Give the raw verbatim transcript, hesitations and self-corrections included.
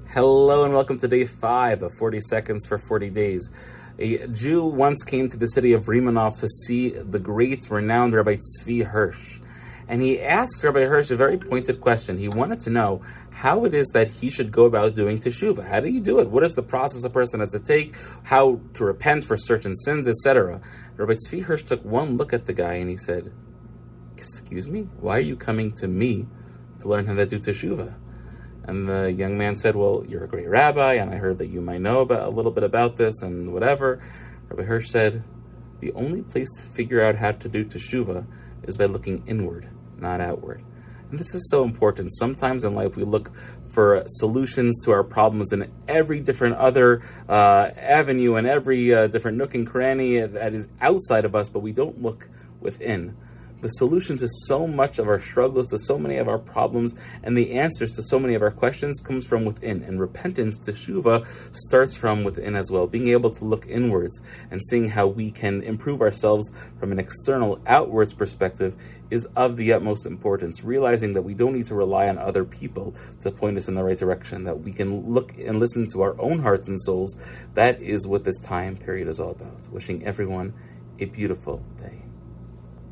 Hello and welcome to day five of forty seconds for forty days. A Jew once came to the city of Rimanov to see the great, renowned Rabbi Tzvi Hirsch. And he asked Rabbi Hirsch a very pointed question. He wanted to know how it is that he should go about doing teshuvah. How do you do it? What is the process a person has to take? How to repent for certain sins, et cetera. Rabbi Tzvi Hirsch took one look at the guy and he said, "Excuse me? Why are you coming to me to learn how to do teshuvah?" And the young man said, "Well, you're a great rabbi, and I heard that you might know about a little bit about this and whatever." Rabbi Hirsch said, "The only place to figure out how to do teshuvah is by looking inward, not outward." And this is so important. Sometimes in life we look for solutions to our problems in every different other uh, avenue and every uh, different nook and cranny that is outside of us, but we don't look within. The solution to so much of our struggles, to so many of our problems, and the answers to so many of our questions comes from within. And repentance, teshuvah, starts from within as well. Being able to look inwards and seeing how we can improve ourselves from an external, outwards perspective is of the utmost importance. Realizing that we don't need to rely on other people to point us in the right direction, that we can look and listen to our own hearts and souls. That is what this time period is all about. Wishing everyone a beautiful day.